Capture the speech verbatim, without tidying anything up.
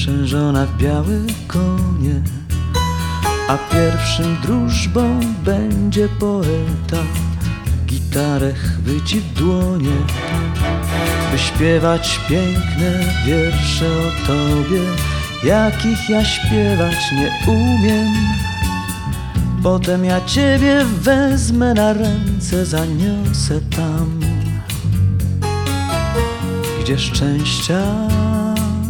uprzężona w białe konie, a pierwszym wróżbą będzie poeta. Gitarę chwyci w dłonie, by śpiewać piękne wiersze o tobie, jakich ja śpiewać nie umiem. Potem ja ciebie wezmę na ręce, zaniosę tam, gdzie szczęścia